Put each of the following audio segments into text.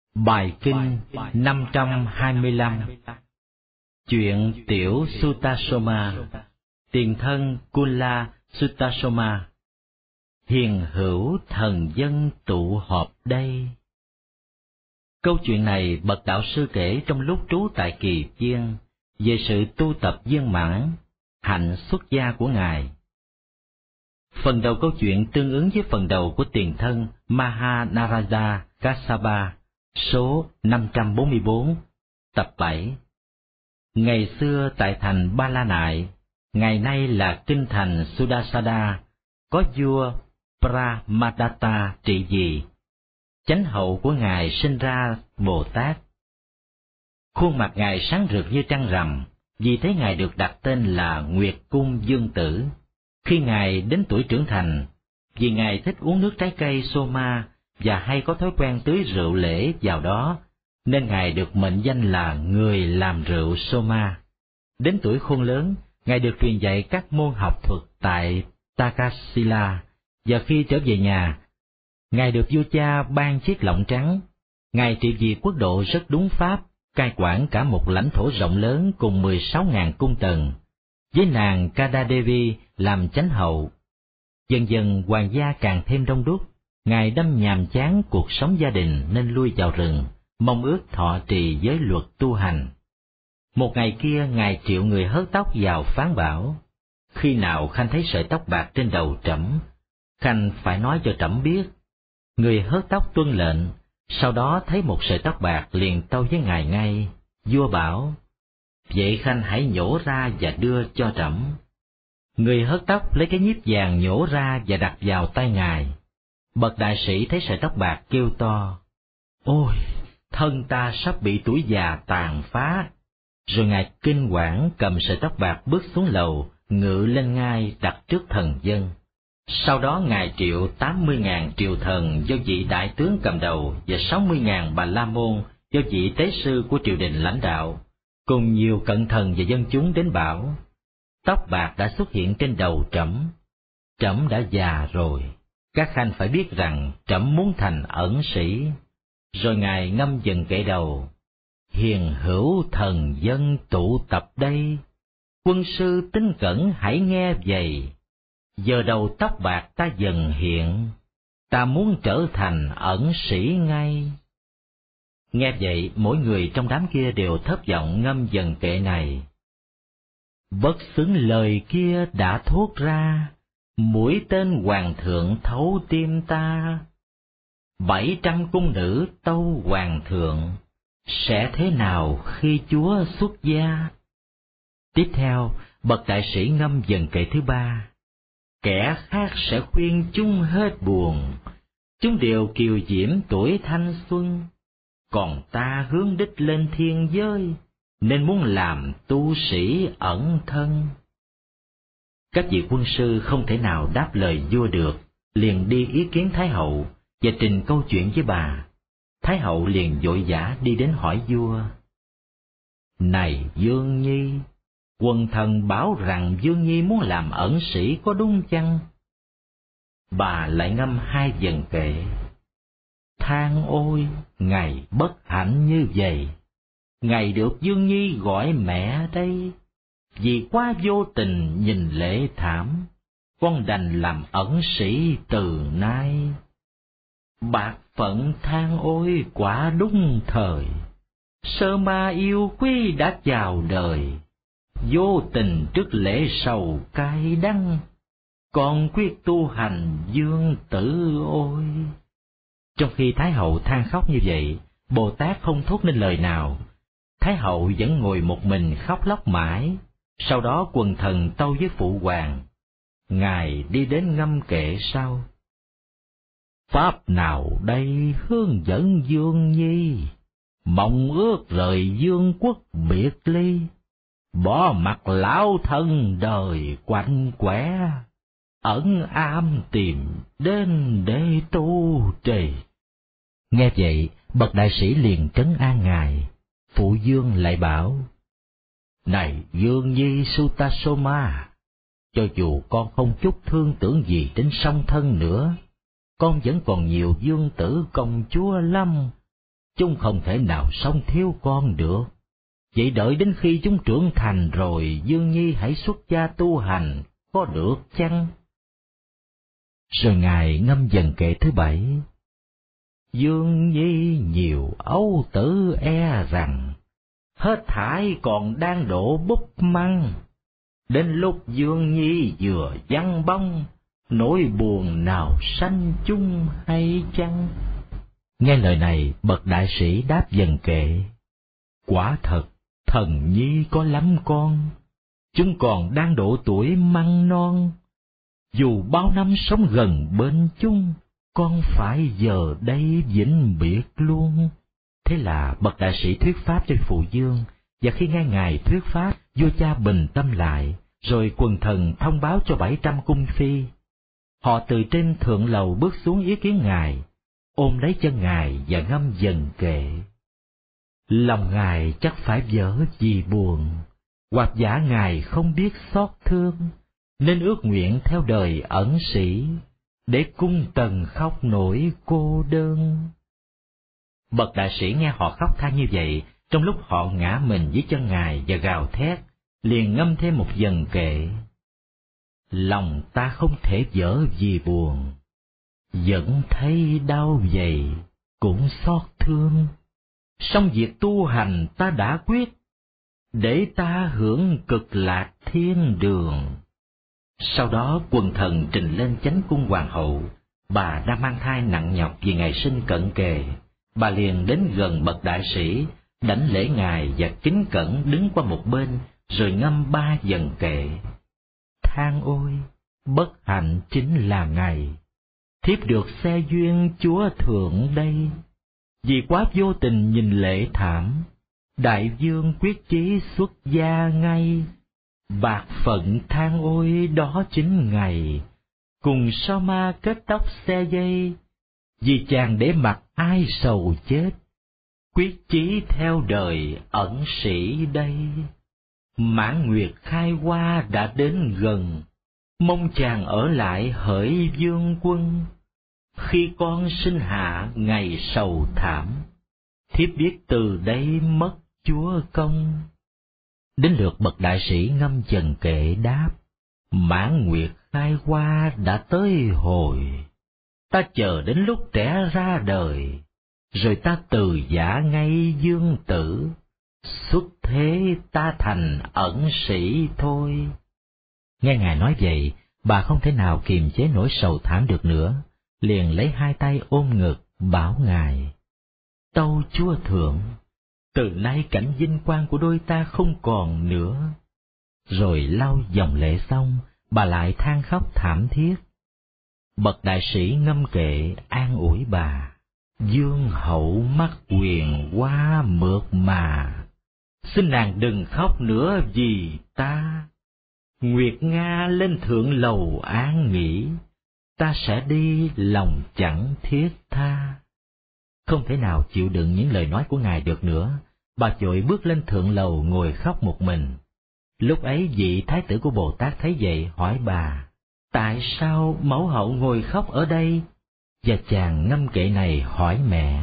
Bài kinh 525. Chuyện tiểu Sutasoma, tiền thân Kula Sutasoma. Hiền hữu thần dân tụ họp đây. Câu chuyện này bậc đạo sư kể trong lúc trú tại Kỳ Viên về sự tu tập viên mãn, hạnh xuất gia của Ngài. Phần đầu câu chuyện tương ứng với phần đầu của tiền thân Mahanaraja Kassapa, số 544, tập 7. Ngày xưa tại thành Ba La Nại, ngày nay là kinh thành Sudasada, có vua Pramadatta trị vì. Chánh hậu của Ngài sinh ra Bồ Tát. Khuôn mặt Ngài sáng rực như trăng rằm, vì thế Ngài được đặt tên là Nguyệt Cung Dương Tử. Khi Ngài đến tuổi trưởng thành, vì Ngài thích uống nước trái cây Soma và hay có thói quen tưới rượu lễ vào đó, nên Ngài được mệnh danh là người làm rượu Soma. Đến tuổi khôn lớn, Ngài được truyền dạy các môn học thuật tại Takasila, và khi trở về nhà, Ngài được vua cha ban chiếc lọng trắng. Ngài trị vì quốc độ rất đúng pháp, cai quản cả một lãnh thổ rộng lớn cùng 16.000 cung tần, với nàng Kadadevi làm chánh hậu. Dần dần hoàng gia càng thêm đông đúc, Ngài đâm nhàm chán cuộc sống gia đình nên lui vào rừng, mong ước thọ trì giới luật tu hành. Một ngày kia Ngài triệu người hớt tóc vào phán bảo: khi nào Khanh thấy sợi tóc bạc trên đầu trẫm, Khanh phải nói cho trẫm biết. Người hớt tóc tuân lệnh, sau đó thấy một sợi tóc bạc liền tâu với Ngài ngay. Vua bảo: vậy Khanh hãy nhổ ra và đưa cho trẫm. Người hớt tóc lấy cái nhíp vàng nhổ ra và đặt vào tay Ngài. Bậc đại sĩ thấy sợi tóc bạc kêu to: ôi, thân ta sắp bị tuổi già tàn phá. Rồi Ngài kinh hoảng cầm sợi tóc bạc bước xuống lầu, ngự lên ngai đặt trước thần dân. Sau đó Ngài triệu 80.000 triều thần do vị đại tướng cầm đầu và 60.000 bà la môn do vị tế sư của triều đình lãnh đạo, cùng nhiều cận thần và dân chúng đến bảo: tóc bạc đã xuất hiện trên đầu trẫm. Trẫm đã già rồi, các khanh phải biết rằng trẫm muốn thành ẩn sĩ. Rồi Ngài ngâm dần kệ đầu: hiền hữu thần dân tụ tập đây, quân sư tín cẩn hãy nghe vậy. Giờ đầu tóc bạc ta dần hiện, ta muốn trở thành ẩn sĩ ngay. Nghe vậy, mỗi người trong đám kia đều thấp giọng ngâm dần kệ này: bất xứng lời kia đã thốt ra, mũi tên hoàng thượng thấu tim ta. 700 cung nữ tâu hoàng thượng, sẽ thế nào khi chúa xuất gia? Tiếp theo, bậc đại sĩ ngâm dần kệ thứ ba: kẻ khác sẽ khuyên chúng hết buồn, chúng đều kiều diễm tuổi thanh xuân, còn ta hướng đích lên thiên giới, nên muốn làm tu sĩ ẩn thân. Các vị quân sư không thể nào đáp lời vua được, liền đi ý kiến Thái hậu và trình câu chuyện với bà. Thái hậu liền vội vã đi đến hỏi vua: này Dương Nhi, quần thần bảo rằng Dương Nhi muốn làm ẩn sĩ có đúng chăng? Bà lại ngâm hai dần kệ: than ôi, ngày bất hạnh như vậy, ngày được Dương Nhi gọi mẹ đây. Vì quá vô tình nhìn lễ thảm, con đành làm ẩn sĩ từ nay. Bạc phận than ôi quả đúng thời, sơ ma yêu quý đã chào đời. Vô tình trước lễ sầu cay đắng, còn quyết tu hành dương tử ôi. Trong khi Thái hậu than khóc như vậy, Bồ Tát không thốt nên lời nào. Thái hậu vẫn ngồi một mình khóc lóc mãi. Sau đó quần thần tâu với phụ hoàng. Ngài đi đến ngâm kệ sau: pháp nào đây hướng dẫn Dương Nhi, mong ước rời dương quốc biệt ly, bỏ mặt lão thân đời quạnh quẻ, ẩn am tìm đến để tu trì. Nghe vậy, bậc đại sĩ liền trấn an Ngài. Phụ vương lại bảo: này Dương Nhi Sutasoma, cho dù con không chút thương tưởng gì đến song thân nữa, con vẫn còn nhiều vương tử công chúa lắm. chúng không thể nào sống thiếu con được. Vậy đợi đến khi chúng trưởng thành rồi, Dương Nhi hãy xuất gia tu hành, có được chăng? Rồi Ngài ngâm dần kệ thứ 7. Dương Nhi nhiều âu tử e rằng, hết thảy còn đang đổ búp măng. Đến lúc Dương Nhi vừa vắng bóng, nỗi buồn nào sanh chung hay chăng? Nghe lời này, bậc đại sĩ đáp dần kệ. Quả thật, thần nhi có lắm con, chúng còn đang độ tuổi măng non. Dù bao năm sống gần bên chung, con phải giờ đây vĩnh biệt luôn. Thế là bậc đại sĩ thuyết pháp cho Phụ Dương, và khi nghe Ngài thuyết pháp, vua cha bình tâm lại, rồi quần thần thông báo cho 700 cung phi. Họ từ trên thượng lầu bước xuống ý kiến Ngài, ôm lấy chân Ngài và ngâm dần kệ. Lòng Ngài chắc phải vỡ vì buồn, hoặc giả Ngài không biết xót thương, nên ước nguyện theo đời ẩn sĩ, để cung tần khóc nỗi cô đơn. Bậc đại sĩ nghe họ khóc than như vậy, trong lúc họ ngã mình dưới chân Ngài và gào thét, liền ngâm thêm một dần kệ. Lòng ta không thể vỡ vì buồn, vẫn thấy đau vậy, cũng xót thương. Song việc tu hành ta đã quyết, để ta hưởng cực lạc thiên đường. Sau đó quần thần trình lên chánh cung hoàng hậu. Bà đang mang thai nặng nhọc vì ngày sinh cận kề. Bà liền đến gần bậc đại sĩ, đảnh lễ Ngài và kính cẩn đứng qua một bên, rồi ngâm 3 dần kệ. Than ôi, bất hạnh chính là ngày thiếp được xe duyên Chúa Thượng đây. Vì quá vô tình nhìn lễ thảm, đại vương quyết chí xuất gia ngay. Bạc phận than ôi đó chính ngày, cùng sao ma kết tóc xe dây. Vì chàng để mặc ai sầu chết, quyết chí theo đời ẩn sĩ đây. Mãn nguyệt khai hoa đã đến gần, mong chàng ở lại hỡi vương quân. Khi con sinh hạ ngày sầu thảm, thiếp biết từ đây mất chúa công. Đến lượt bậc đại sĩ ngâm dần kệ đáp. Mãn nguyệt khai hoa đã tới hồi, ta chờ đến lúc trẻ ra đời, rồi ta từ giả ngay dương tử, xuất thế ta thành ẩn sĩ thôi. Nghe Ngài nói vậy, bà không thể nào kiềm chế nỗi sầu thảm được nữa, liền lấy 2 tay ôm ngực, bảo Ngài: Tâu Chúa Thượng, từ nay cảnh vinh quang của đôi ta không còn nữa. Rồi lau dòng lệ xong, bà lại than khóc thảm thiết. Bậc đại sĩ ngâm kệ an ủi bà: Dương hậu mắc quyền quá mượt mà, xin nàng đừng khóc nữa vì ta. Nguyệt Nga lên thượng lầu an nghỉ, ta sẽ đi lòng chẳng thiết tha. Không thể nào chịu đựng những lời nói của Ngài được nữa, bà vội bước lên thượng lầu ngồi khóc một mình. Lúc ấy vị thái tử của Bồ Tát thấy vậy hỏi bà: Tại sao mẫu hậu ngồi khóc ở đây? Và chàng ngâm kệ này hỏi mẹ: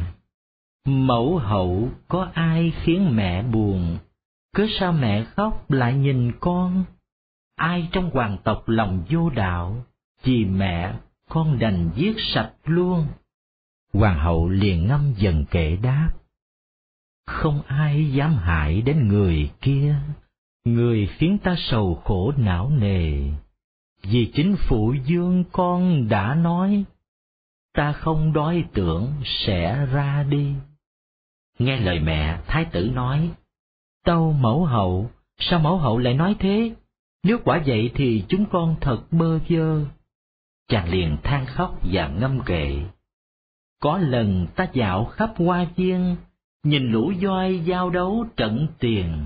Mẫu hậu có ai khiến mẹ buồn? Cớ sao mẹ khóc lại nhìn con? Ai trong hoàng tộc lòng vô đạo? Vì mẹ con đành giết sạch luôn. Hoàng hậu liền ngâm dần kệ đáp: Không ai dám hại đến người kia, người khiến ta sầu khổ não nề. Vì chính Phụ Dương con đã nói, ta không đói tưởng sẽ ra đi. Nghe lời mẹ, thái tử nói: Tâu mẫu hậu, sao mẫu hậu lại nói thế? Nếu quả vậy thì chúng con thật bơ vơ. Chàng liền than khóc và ngâm kệ: Có lần ta dạo khắp hoa viên, nhìn lũ voi giao đấu trận tiền.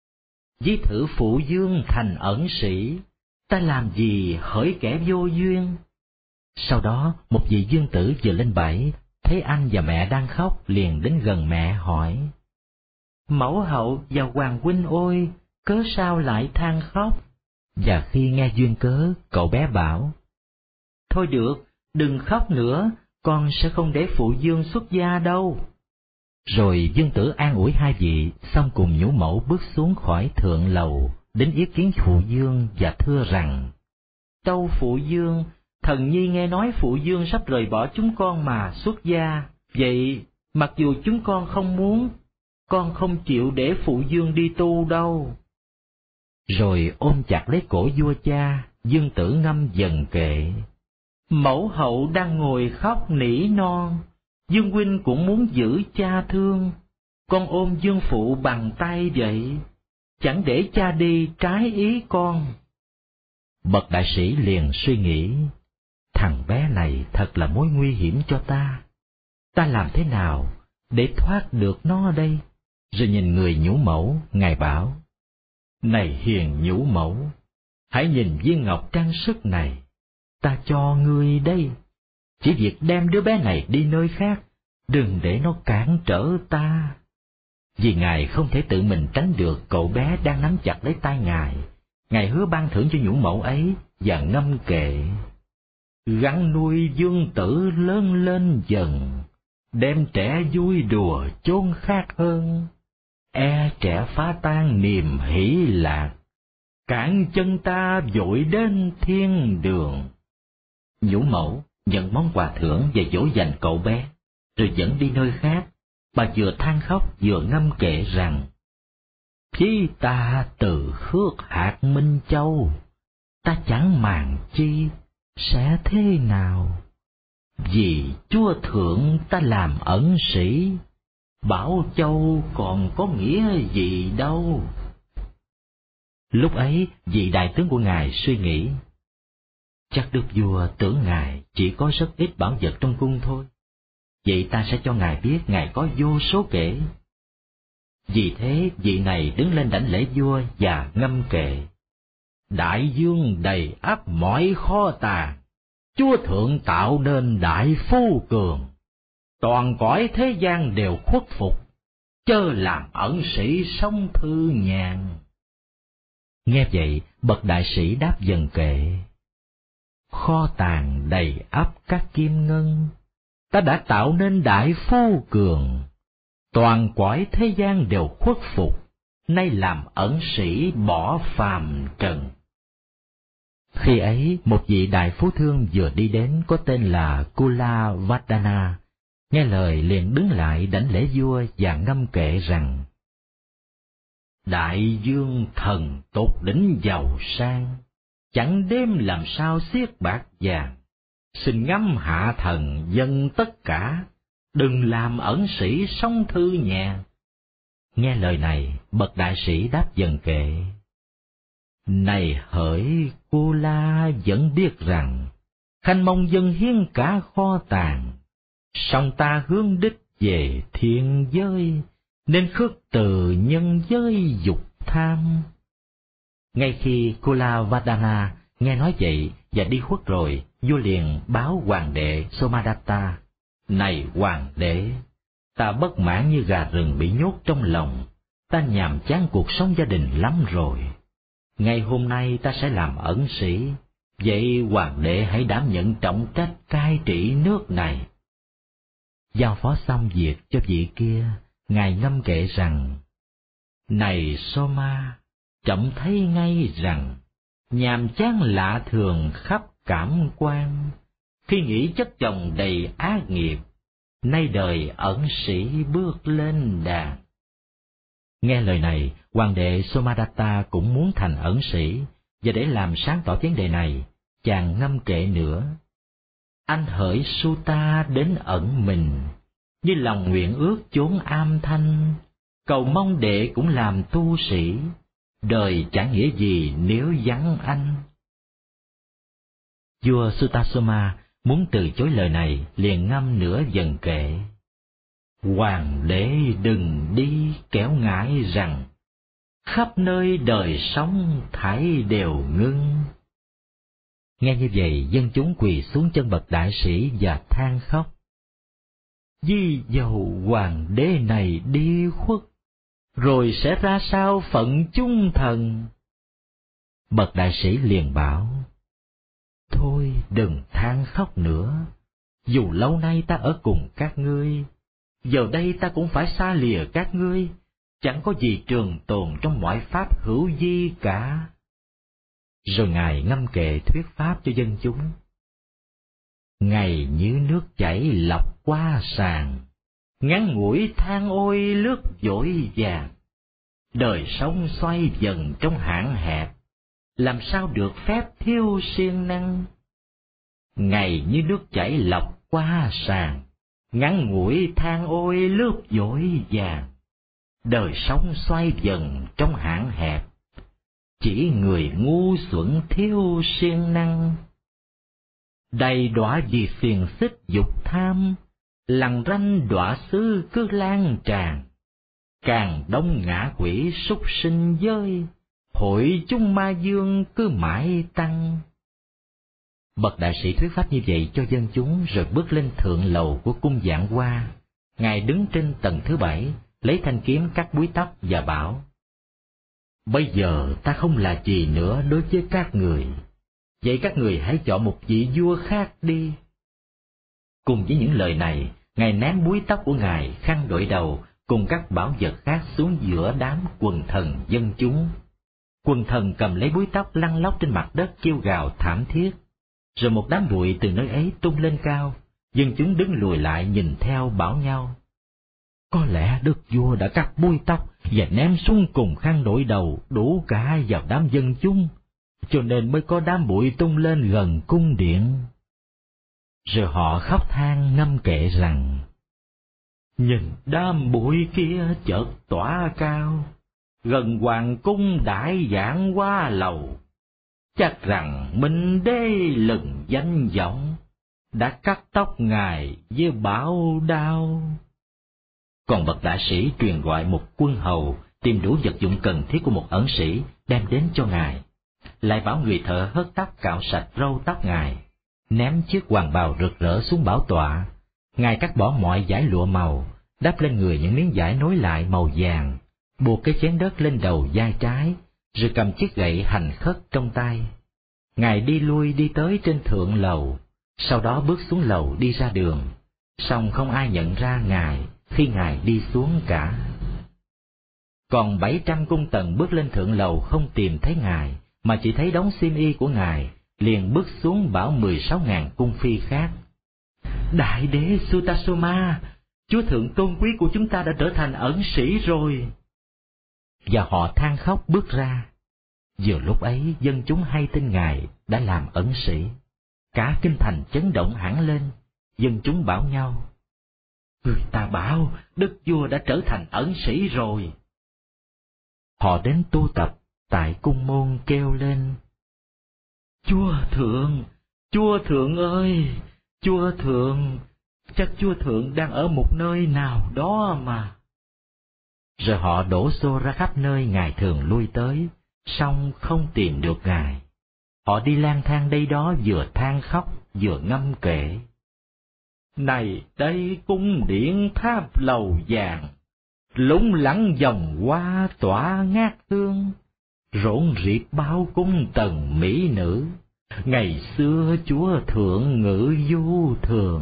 Ví thử Phụ Dương thành ẩn sĩ, ta làm gì hỡi kẻ vô duyên. Sau đó một vị dương tử vừa lên bãi, thấy anh và mẹ đang khóc, liền đến gần mẹ hỏi: Mẫu hậu và hoàng huynh ôi, cớ sao lại than khóc? Và khi nghe duyên cớ, cậu bé bảo: Thôi được, đừng khóc nữa, con sẽ không để Phụ Dương xuất gia đâu. Rồi Dương Tử an ủi hai vị, xong cùng nhũ mẫu bước xuống khỏi thượng lầu, đến ý kiến Phụ Dương và thưa rằng: Tâu Phụ Dương, thần nhi nghe nói Phụ Dương sắp rời bỏ chúng con mà xuất gia, vậy mặc dù chúng con không muốn, con không chịu để Phụ Dương đi tu đâu. Rồi ôm chặt lấy cổ vua cha, Dương Tử ngâm dần kệ: Mẫu hậu đang ngồi khóc nỉ non, Dương huynh cũng muốn giữ cha thương, con ôm Dương phụ bằng tay vậy, chẳng để cha đi trái ý con. Bậc đại sĩ liền suy nghĩ, thằng bé này thật là mối nguy hiểm cho ta làm thế nào để thoát được nó đây? Rồi nhìn người nhũ mẫu, ngài bảo: Này hiền nhũ mẫu, hãy nhìn viên ngọc trang sức này, ta cho ngươi đây, chỉ việc đem đứa bé này đi nơi khác, đừng để nó cản trở ta. Vì ngài không thể tự mình tránh được cậu bé đang nắm chặt lấy tay ngài hứa ban thưởng cho nhũ mẫu ấy và ngâm kệ: Gắn nuôi Dương Tử lớn lên dần, đem trẻ vui đùa chốn khác hơn, e trẻ phá tan niềm hỷ lạc, cản chân ta vội đến thiên đường. Nhũ mẫu nhận món quà thưởng và dỗ dành cậu bé, rồi dẫn đi nơi khác. Bà vừa than khóc vừa ngâm kệ rằng: Chí ta từ khước hạt Minh Châu, ta chẳng màng chi sẽ thế nào, vì Chúa Thượng ta làm ẩn sĩ, Bảo Châu còn có nghĩa gì đâu. Lúc ấy vị đại tướng của ngài suy nghĩ, chắc đức vua tưởng ngài chỉ có rất ít bảo vật trong cung thôi, vậy ta sẽ cho ngài biết ngài có vô số kể. Vì thế vị này đứng lên đảnh lễ vua và ngâm kệ: Đại dương đầy ắp mọi kho tàng, Chúa Thượng tạo nên đại phu cường, toàn cõi thế gian đều khuất phục, chớ làm ẩn sĩ sống thư nhàn. Nghe vậy, bậc đại sĩ đáp dần kệ: Kho tàng đầy ắp các kim ngân, ta đã tạo nên đại phu cường, toàn cõi thế gian đều khuất phục, nay làm ẩn sĩ bỏ phàm trần. Khi ấy, một vị đại phú thương vừa đi đến có tên là Kulavadana, nghe lời liền đứng lại đảnh lễ vua và ngâm kệ rằng: Đại dương thần tột đỉnh giàu sang, chẳng đêm làm sao xiết bạc vàng, xin ngắm hạ thần dân tất cả, đừng làm ẩn sĩ sống thư nhàn. Nghe lời này, bậc đại sĩ đáp dần kệ: Này hỡi Cô La vẫn biết rằng, khanh mong dân hiến cả kho tàng, song ta hướng đích về thiên giới, nên khước từ nhân giới dục tham. Ngay khi Kulavadana nghe nói vậy và đi khuất rồi, vua liền báo hoàng đệ Somadatta: Này hoàng đế, ta bất mãn như gà rừng bị nhốt trong lòng, ta nhàm chán cuộc sống gia đình lắm rồi. Ngày hôm nay ta sẽ làm ẩn sĩ, vậy hoàng đệ hãy đảm nhận trọng trách cai trị nước này. Giao phó xong việc cho vị kia, ngài ngâm kệ rằng: Này Soma, trẫm thấy ngay rằng nhàm chán lạ thường khắp cảm quan, khi nghĩ chất chồng đầy ác nghiệp, nay đời ẩn sĩ bước lên đàn. Nghe lời này, hoàng đệ Somadatta cũng muốn thành ẩn sĩ, và để làm sáng tỏ vấn đề này, chàng ngâm kệ nữa: Anh hỡi Sutta đến ẩn mình, như lòng nguyện ước chốn am thanh, cầu mong đệ cũng làm tu sĩ, đời chẳng nghĩa gì nếu vắng anh. Vua Sutasoma muốn từ chối lời này, liền ngâm nửa dần kệ: Hoàng đế đừng đi kẻo ngại rằng, khắp nơi đời sống thảy đều ngưng. Nghe như vậy, dân chúng quỳ xuống chân bậc đại sĩ và than khóc: Vì dầu hoàng đế này đi khuất, rồi sẽ ra sao phận chúng thần? Bậc đại sĩ liền bảo: Thôi đừng than khóc nữa, dù lâu nay ta ở cùng các ngươi, giờ đây ta cũng phải xa lìa các ngươi, chẳng có gì trường tồn trong mọi pháp hữu vi cả. Rồi Ngài ngâm kệ thuyết pháp cho dân chúng. Ngày như nước chảy lọc qua sàn, ngắn ngủi than ôi lướt dội vàng. Đời sống xoay dần trong hạn hẹp, làm sao được phép thiếu siêng năng. Ngày như nước chảy lọc qua sàn, ngắn ngủi than ôi lướt dội vàng. Đời sống xoay dần trong hạn hẹp, chỉ người ngu xuẩn thiếu siêng năng. Đầy đọa vì xiềng xích dục tham, lằn ranh đọa xứ cứ lan tràn. Càng đông ngã quỷ súc sinh giới, hội chúng ma dương cứ mãi tăng. Bậc đại sĩ thuyết pháp như vậy cho dân chúng, rồi bước lên thượng lầu của cung Vạn Hoa. Ngài đứng trên tầng thứ 7, lấy thanh kiếm cắt búi tóc và bảo: Bây giờ ta không là gì nữa đối với các người, vậy các người hãy chọn một vị vua khác đi. Cùng với những lời này, Ngài ném búi tóc của Ngài, khăn đội đầu cùng các bảo vật khác xuống giữa đám quần thần dân chúng. Quần thần cầm lấy búi tóc lăn lóc trên mặt đất kêu gào thảm thiết. Rồi một đám bụi từ nơi ấy tung lên cao, dân chúng đứng lùi lại nhìn theo bảo nhau: Có lẽ đức vua đã cắt búi tóc và ném xuống cùng khăn đội đầu đủ cả vào đám dân chúng, cho nên mới có đám bụi tung lên gần cung điện. Rồi họ khóc than ngâm kệ rằng: Nhìn đám bụi kia chợt tỏa cao, gần hoàng cung đại giảng qua lầu. Chắc rằng Minh Đế lừng danh vọng, đã cắt tóc Ngài với bảo đao. Còn bậc đại sĩ truyền gọi một quân hầu tìm đủ vật dụng cần thiết của một ẩn sĩ đem đến cho Ngài, lại bảo người thợ hớt tóc cạo sạch râu tóc Ngài, ném chiếc hoàng bào rực rỡ xuống bảo tọa. Ngài cắt bỏ mọi dải lụa màu, đắp lên người những miếng vải nối lại màu vàng, buộc cái chén đất lên đầu vai trái, rồi cầm chiếc gậy hành khất trong tay. Ngài đi lui đi tới trên thượng lầu, sau đó bước xuống lầu đi ra đường, song không ai nhận ra Ngài khi Ngài đi xuống cả. Còn 700 cung tần bước lên thượng lầu không tìm thấy Ngài, mà chỉ thấy đống xiêm y của Ngài, liền bước xuống bảo 16.000 cung phi khác: Đại đế Sutasoma, chúa thượng tôn quý của chúng ta đã trở thành ẩn sĩ rồi. Và họ than khóc bước ra. Vừa lúc ấy dân chúng hay tin Ngài đã làm ẩn sĩ, cả kinh thành chấn động hẳn lên. Dân chúng bảo nhau: Người ta bảo đức vua đã trở thành ẩn sĩ rồi. Họ đến tu tập tại cung môn kêu lên: Chúa thượng ơi, chúa thượng, chắc chúa thượng đang ở một nơi nào đó mà. Rồi họ đổ xô ra khắp nơi Ngài thường lui tới, song không tìm được Ngài. Họ đi lang thang đây đó, vừa than khóc vừa ngâm kệ: Này đây cung điện tháp lầu vàng, lủng lẳng dòng hoa tỏa ngát hương, rộn rịp bao cung tần mỹ nữ, ngày xưa chúa thượng ngự du thường.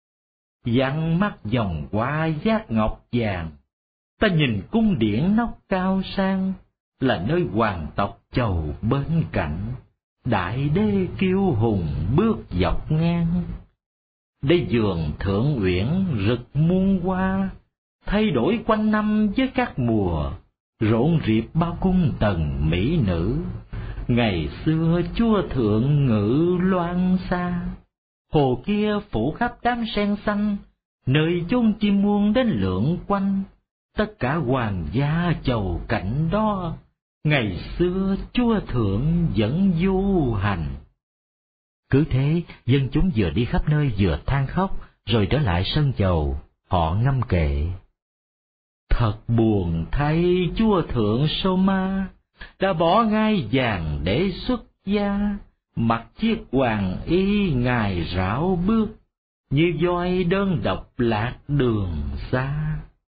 Dặn mắt dòng hoa giác ngọc vàng, ta nhìn cung điện nóc cao sang, là nơi hoàng tộc chầu bên cạnh, đại đế kiêu hùng bước dọc ngang. Đây vườn thượng uyển rực muôn hoa, thay đổi quanh năm với các mùa, rộn rịp bao cung tần mỹ nữ, ngày xưa chúa thượng ngự loan xa. Hồ kia phủ khắp đám sen xanh, nơi chốn chim muôn đến lượn quanh, tất cả hoàng gia chầu cảnh đó, ngày xưa chúa thượng vẫn du hành. Cứ thế, dân chúng vừa đi khắp nơi vừa than khóc, rồi trở lại sân chầu, họ ngâm kệ: Thật buồn thay chúa thượng Soma, đã bỏ ngai vàng để xuất gia, mặc chiếc hoàng y ngài rảo bước, như voi đơn độc lạc đường xa.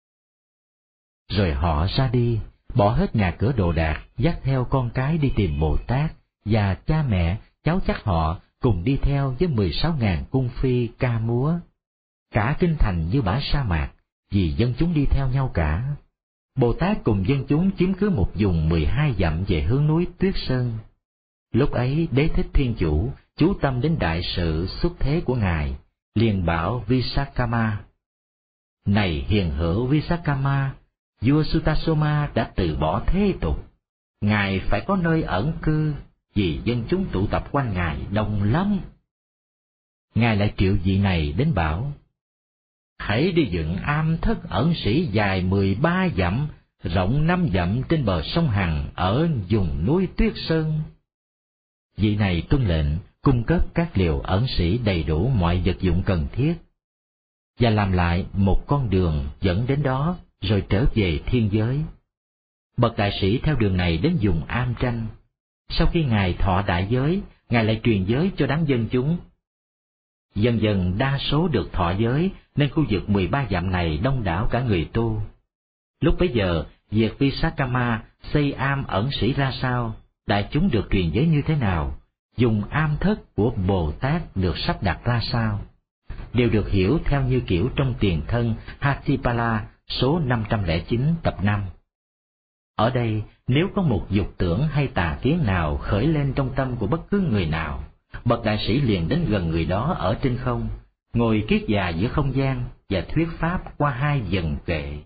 Rồi họ ra đi, bỏ hết nhà cửa đồ đạc, dắt theo con cái đi tìm Bồ Tát, và cha mẹ, cháu chắc họ cùng đi theo với 16.000 cung phi ca múa. Cả kinh thành như bãi sa mạc, vì dân chúng đi theo nhau cả. Bồ Tát cùng dân chúng chiếm cứ một vùng 12 dặm về hướng núi Tuyết Sơn. Lúc ấy Đế Thích Thiên Chủ chú tâm đến đại sự xuất thế của Ngài, liền bảo Visakama: Này hiền hữu Visakama, vua Sutasoma đã từ bỏ thế tục. Ngài phải có nơi ẩn cư, vì dân chúng tụ tập quanh Ngài đông lắm. Ngài lại triệu vị này đến bảo: Hãy đi dựng am thất ẩn sĩ dài 13 dặm, rộng 5 dặm trên bờ sông Hằng ở vùng núi Tuyết Sơn. Vị này tuân lệnh, cung cấp các liều ẩn sĩ đầy đủ mọi vật dụng cần thiết, và làm lại một con đường dẫn đến đó, rồi trở về thiên giới. Bậc đại sĩ theo đường này đến vùng Am Tranh. Sau khi Ngài thọ đại giới, Ngài lại truyền giới cho đám dân chúng. Dần dần đa số được thọ giới, nên khu vực 13 dặm này đông đảo cả người tu. Lúc bấy giờ, việc Visakama xây am ẩn sĩ ra sao, đại chúng được truyền giới như thế nào, dùng am thất của Bồ Tát được sắp đặt ra sao, đều được hiểu theo như kiểu trong tiền thân Hatipala số 509 tập 5. Ở đây, nếu có một dục tưởng hay tà kiến nào khởi lên trong tâm của bất cứ người nào, bậc đại sĩ liền đến gần người đó ở trên không, ngồi kiết già giữa không gian và thuyết pháp qua 2 dần kệ.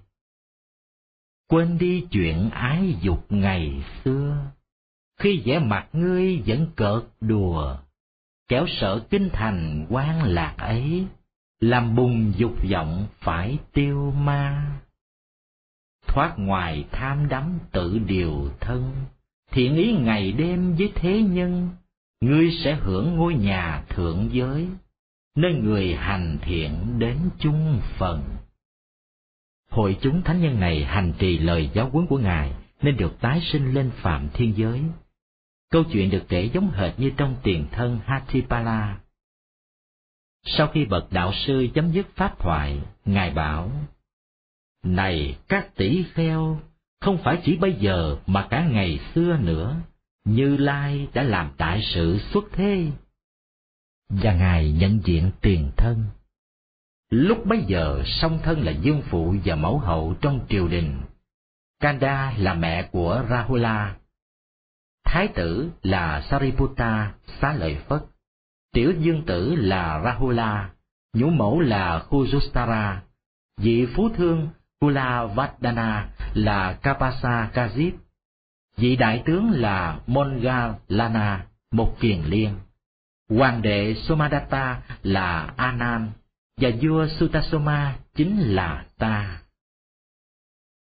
Quên đi chuyện ái dục ngày xưa, khi vẻ mặt ngươi vẫn cợt đùa, kẻo sợ kinh thành quan lạc ấy, làm bùng dục vọng phải tiêu ma. Thoát ngoài tham đắm tự điều thân, thiện ý ngày đêm với thế nhân, ngươi sẽ hưởng ngôi nhà thượng giới, nơi người hành thiện đến chung phần. Hội chúng thánh nhân này hành trì lời giáo huấn của Ngài nên được tái sinh lên phạm thiên giới. Câu chuyện được kể giống hệt như trong tiền thân Hatipala. Sau khi bậc đạo sư chấm dứt pháp thoại, Ngài bảo: Này các tỷ kheo, không phải chỉ bây giờ mà cả ngày xưa nữa, Như Lai đã làm đại sự xuất thế. Và Ngài nhận diện tiền thân. Lúc bấy giờ song thân là dương phụ và mẫu hậu trong triều đình. Kanda là mẹ của Rahula, thái tử là Sariputta Xá Lợi Phất, tiểu dương tử là Rahula, nhũ mẫu là Khujustara, vị phú thương Kulavadana là Kapasa Kajip, vị đại tướng là Mongalana, một kiền liên, hoàng đệ Somadatta là Anan, và vua Sutasoma chính là ta.